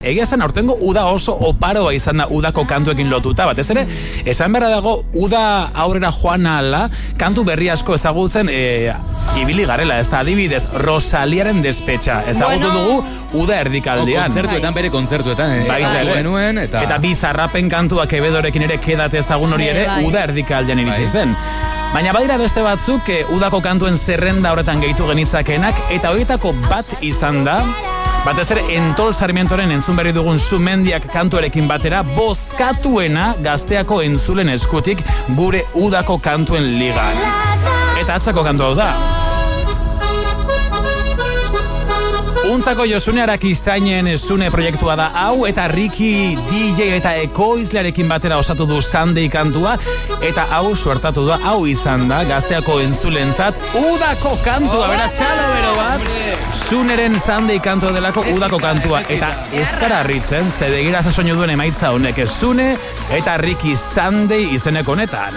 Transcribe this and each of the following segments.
Egia esan aurtengo uda oso oparoa izan da udako kantuekin lotuta, batez ere, esan beharra dago uda aurrera joan ala, kantu berri asko ezagutzen ibili garela, ez da adibidez, Rosaliaren Despetxa, ezagutu dugu uda erdikaldean. Kontzertuetan, bere kontzertuetan, baita ere, eta bizarrapen kantuak Quevedorekin ere kedate ezagun hori ere, uda erdikaldean iritsi zen. Baina badira beste batzuk udako kantuen zerrenda horretan gehitu genitzakenak, eta horietako bat izan da, batez ere Entol Sarmientoren entzun berri dugun Sumendiak kantuarekin batera, bozkatuena Gazteako entzulen eskutik gure udako kantuen ligan. Eta atzako kantu hau da. Untzako Josune Arakistainen Sune proiektua da hau, eta Ricky DJ eta ekoizlearekin batera osatu du Sunday kantua, eta hau suertatu da, hau izan da Gazteako entzulentzat udako kantua, beraz txalo bero bat, Suneren Sunday kantua delako udako kantua, eta ezkara harritzen, zedegira soinu duen emaitza honek, Sune eta Ricky Sunday izeneko honetan.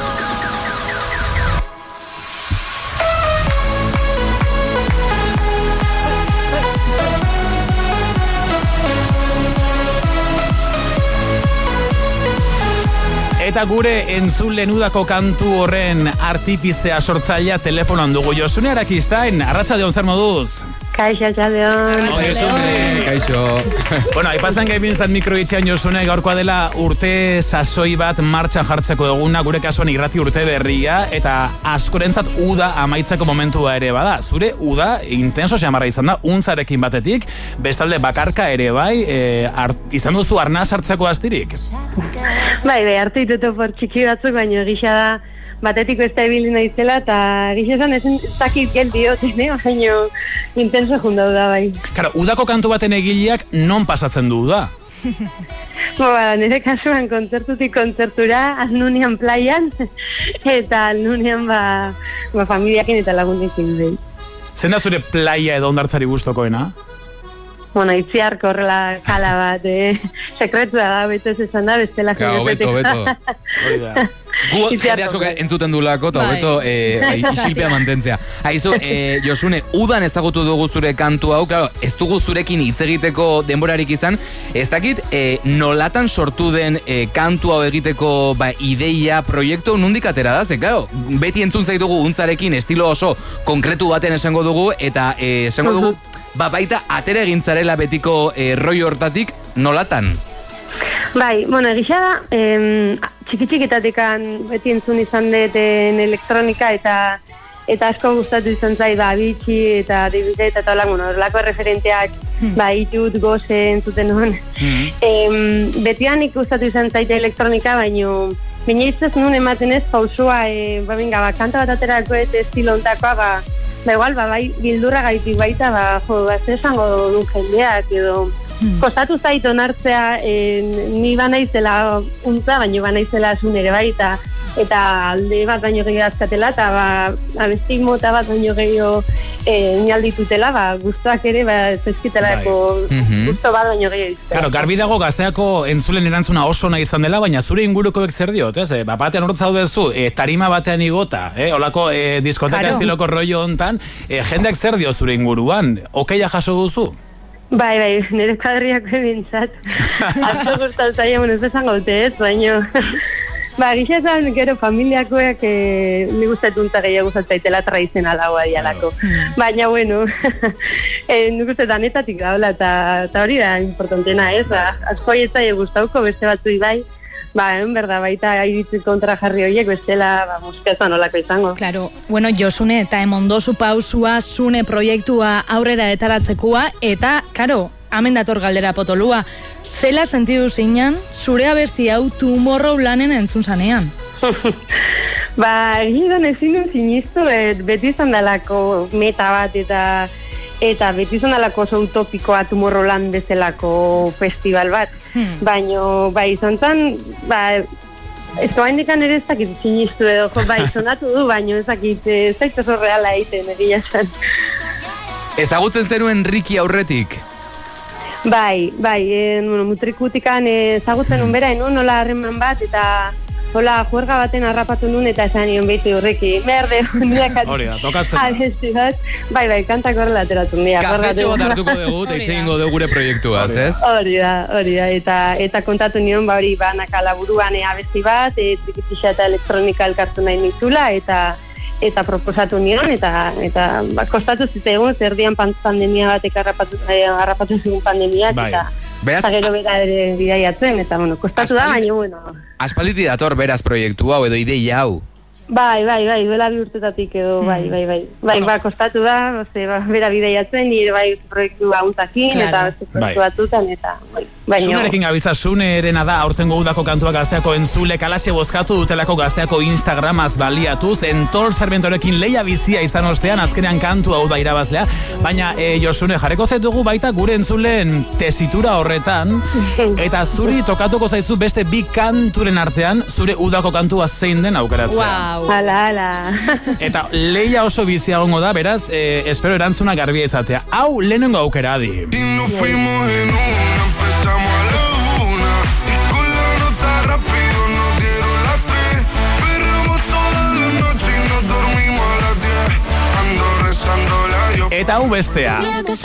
Eta gure entzulen udako kantu horren artifizea sortzailea telefonoan dugu. Josune Arakistain, arratsaldeon zer moduz? Kaixo, arratsaldeon. Josune, kaixo. Bueno, aipatzen gabiltzan mikroitxean Josune, gaurkoa dela urte sasoi bat martxa jartzeko eguna, gure kasuan irrati urte berria, eta askorentzat uda amaitzeko momentua ere bada. Zure uda intenso xamarra izan da, untzarekin batetik, bestalde bakarka ere bai, izan duzu arnaz hartzeko astirik? Bai, hartu ditutu por txiki batzuk, baina gisa da, batetik beste ebili naizela, eta gisa esan ez dakit geldi dioten, baina intenso jundau da bai. Karo, udako kantu baten egileak non pasatzen du da? Nire kasuan kontzertutik kontzertura, alnunian playan, eta alnunian familiakin eta lagunekin behin. Zen da zure playa edo ondartzari gustokoena? Itziarko horrela kala bat, sekretua da, beto ez esan da, bestela beto. Gu jende asko entzuten dulako, eta beto isilpea mantentzea. Haizu, Josune, udan ezagutu dugu zure kantu hau, claro, ez dugu zurekin hitz egiteko denborarik izan, ez dakit nolatan sortu den kantu hau egiteko ideia, proiektu nondik atera da, ze, claro, beti entzun zaitugu untzarekin estilo oso konkretu baten esango dugu, eta esango dugu, baita atera egin zarela betiko roi hortatik, nolatan? Bai, egisa da, txiki-txikitatekan beti entzun izan deten elektronika eta asko gustatu izan zai, bitxi eta dibide eta horrelako referenteak, itut, goze entzuten hon. Betianik gustatu izan zaite elektronika, baino ez nun ematen ez pausua, kanta bat aterako eta estilo ontakoa, igual, bildurra gaitik baita, ez esango du jendeak, edo kostatu zait onartzea, ni banaizela untza, baino banaizela Sunere baita, eta alde bat baino gehiago azkatela, eta abesti mota bat baino gehiago nialditutela, guztuak ere, zezkitelako guztu bat baino gehiago izan. Claro, garbi dago Gazteako entzulen erantzuna oso nahi izan dela, baina zure ingurukoek zer diot, ez? Batean horretza zaudezu, tarima batean igota, olako diskoteka estiloko rollo hontan, jendeak zer dio zure inguruan, okeia jaso duzu? Bai, nire kuadriako ebintzat. Asko gustatu zaila, ez bezango dute ez, baino... Gisa esan, gero familiakoak ni guztetuntza gehiago guztatzaitela tradizionala hoa dialako. Baina, nik uste danetatik daula, eta hori da importantena ez, asko aietzai guztauko beste batzu bai, berda, baita iritzi kontra jarri horiek bestela, musikazan olako izango. Claro, Josune, eta emondozu pausua, Sune proiektua aurrera etaratzekoa, eta, karo, hemen dator galdera potolua, zela sentidu zinan, zure abesti hau Tomorrowlanden entzun zanean? Egidan ezin duen sinistu, beti izan dalako meta bat eta beti izan dalako oso utopikoa Tomorrowland bezalako festival bat. Baina, izan zan, ez da indikan ere ez dakit sinistu edo, sonatu du, baina ez dakit, ez dakit oso reala egiten, egia zan. Ezagutzen zenuen Ricky aurretik? Mutrikutikan ezagutzen unbera, nola harreman bat, eta hola, juerga baten harrapatu nun eta esan nion behitu horreki. Merde, hori da, tokatzen. Abesti bat, bai, kantak horrela ateratun dira. Kafetxo bat hartuko dugu, eta itzegingo dugu gure proiektuaz, ez? Hori da, eta kontatu nion, hori banaka laburuan abesti bat, trikitixa eta elektronika elkartu nahi nitula, eta proposatu nion, eta kostatu zitzegun, zerdian pandemia batek harrapatu zigun pandemia, eta gero bera ere bidaiatzen, eta kostatu da, baina, Aspalditi dator beraz proiektu hau edo ideia hau? Bai, duela 2 urtetatik edo, bai, kostatu da, bera bidaiatzen, nire bai proiektu hauntakin, eta proiektu batutan, eta, Zunerekin gabiltza, Zunerena da, aurtengo udako kantuak Gazteako entzulek alaxe bozkatu dutelako Gazteako Instagramaz baliatuz, Entol Sarmentorekin leia bizia izan ostean, azkenean kantu hau da irabazlea, baina Josune, jarreko zetugu baita gure entzulen tesitura horretan, eta zuri tokatuko zaizu beste 2 kanturen artean, zure udako kantua zein den aukeratzea. Hala. Eta leia oso bizia gongo da, beraz, espero erantzuna garbia izatea. Hau lehenengo aukera adi. Eta hau bestea.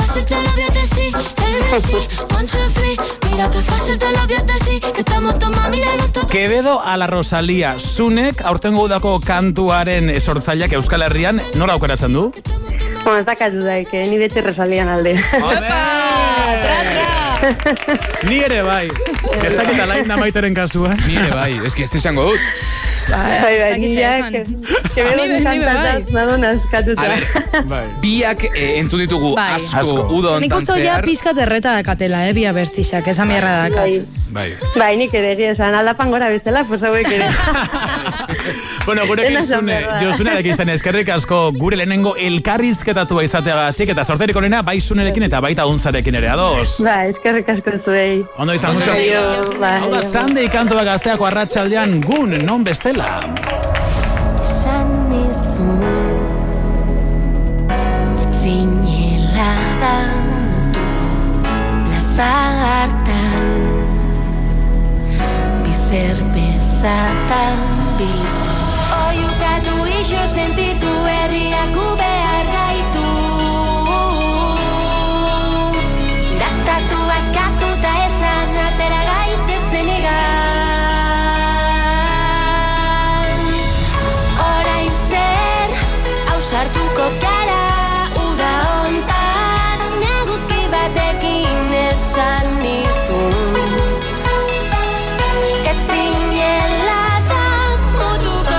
Quevedo a la Rosalía. Zunek aurtengo udako kantuaren sortzaileak Euskal Herrian nora aukeratzen du? Ez dakatu daik, ni beti Rosalian alde. Ni ere bai. Ez dakit alain namaiteren kasua. Ni ere bai, eski ez izango dut. Biak entzun ditugu asko udo ontan zehar. Nik uste ja pizkat erreta dakatela, bia bestixak, esan mierra dakat. Bai, nik ere esan aldapan gora bezala, pues hauek ere. Bueno, gurekin Josunearekin zen eskerrik asko gure lehenengo elkarrizketatua izateagatik, eta sorterik onena bai Zunerekin eta baita Untzarekin ere, ados? Bai, eskerrik asko zuei. Ondo izan mucho. Hau da, Sunday kantua Gazteako arratsaldean gun, non bestela. Esan nizun etzinela da mutuko plaza hartan bizer bezatan biliztu oiukatu iso sentitu herriak behar gaitu gastatu askatu eta esan atera gaitezen egan sartuko gara uda hontan neguzki batekin esan nizun etzinela da mutuko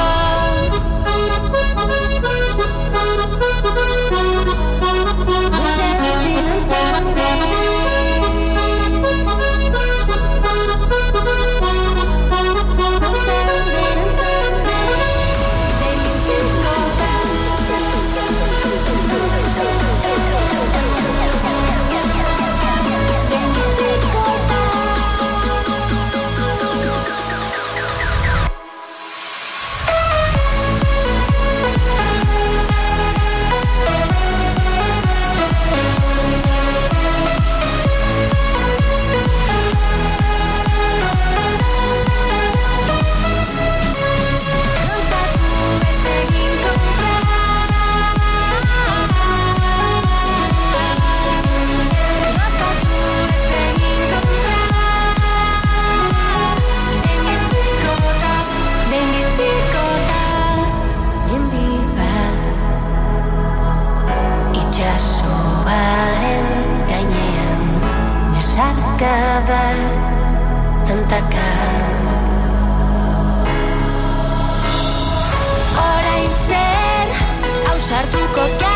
tantaka orain zer ausartuko